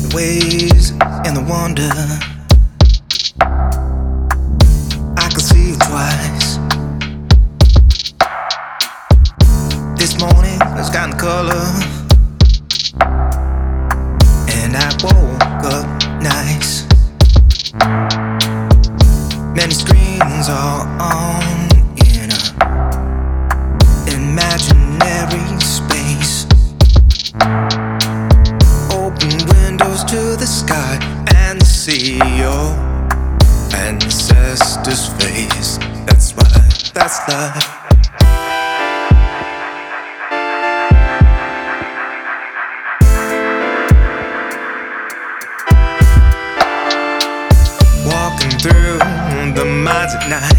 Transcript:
ways and the wonder. I could see you twice. This morning it's gotten color, and I woke up nice. Many screens are on in a imaginary space. Open windows to the sky and see your ancestors' face. That's right, that's life. Walking through the mines at night,